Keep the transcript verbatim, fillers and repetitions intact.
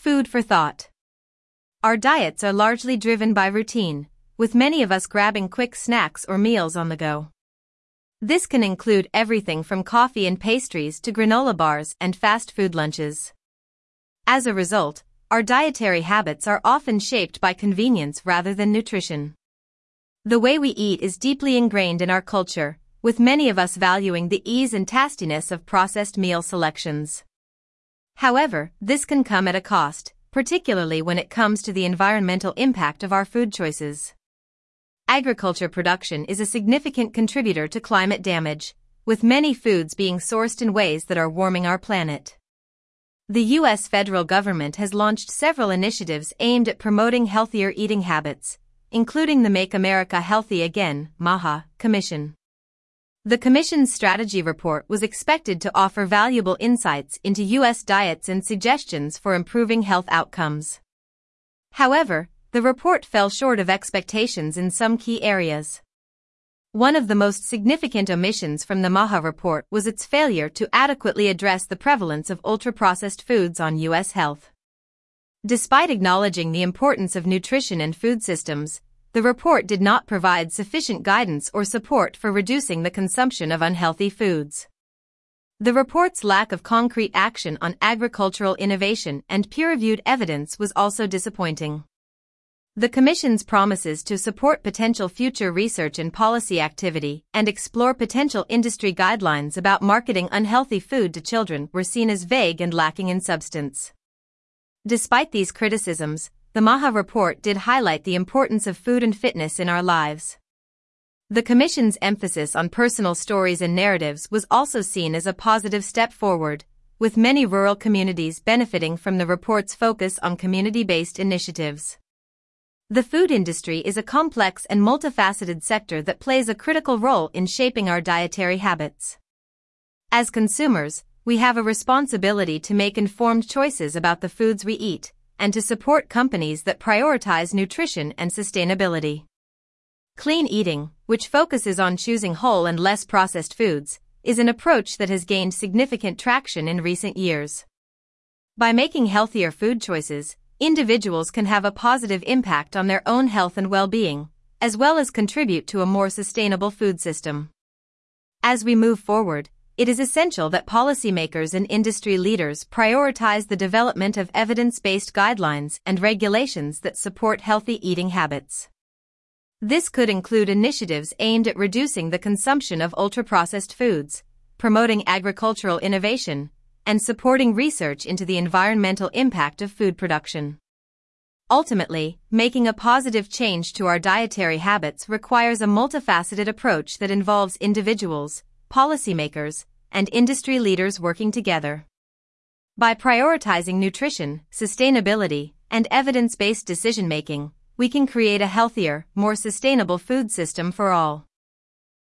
Food for thought. Our diets are largely driven by routine, with many of us grabbing quick snacks or meals on the go. This can include everything from coffee and pastries to granola bars and fast food lunches. As a result, our dietary habits are often shaped by convenience rather than nutrition. The way we eat is deeply ingrained in our culture, with many of us valuing the ease and tastiness of processed meal selections. However, this can come at a cost, particularly when it comes to the environmental impact of our food choices. Agriculture production is a significant contributor to climate damage, with many foods being sourced in ways that are warming our planet. The U S federal government has launched several initiatives aimed at promoting healthier eating habits, including the Make America Healthy Again (MAHA) Commission. The Commission's strategy report was expected to offer valuable insights into U S diets and suggestions for improving health outcomes. However, the report fell short of expectations in some key areas. One of the most significant omissions from the MAHA report was its failure to adequately address the prevalence of ultra-processed foods on U S health. Despite acknowledging the importance of nutrition and food systems, the report did not provide sufficient guidance or support for reducing the consumption of unhealthy foods. The report's lack of concrete action on agricultural innovation and peer-reviewed evidence was also disappointing. The Commission's promises to support potential future research and policy activity and explore potential industry guidelines about marketing unhealthy food to children were seen as vague and lacking in substance. Despite these criticisms, the MAHA report did highlight the importance of food and fitness in our lives. The Commission's emphasis on personal stories and narratives was also seen as a positive step forward, with many rural communities benefiting from the report's focus on community-based initiatives. The food industry is a complex and multifaceted sector that plays a critical role in shaping our dietary habits. As consumers, we have a responsibility to make informed choices about the foods we eat, and to support companies that prioritize nutrition and sustainability. Clean eating, which focuses on choosing whole and less processed foods, is an approach that has gained significant traction in recent years. By making healthier food choices, individuals can have a positive impact on their own health and well-being, as well as contribute to a more sustainable food system. As we move forward, it is essential that policymakers and industry leaders prioritize the development of evidence-based guidelines and regulations that support healthy eating habits. This could include initiatives aimed at reducing the consumption of ultra-processed foods, promoting agricultural innovation, and supporting research into the environmental impact of food production. Ultimately, making a positive change to our dietary habits requires a multifaceted approach that involves individuals, policymakers, and industry leaders working together. By prioritizing nutrition, sustainability, and evidence-based decision-making, we can create a healthier, more sustainable food system for all.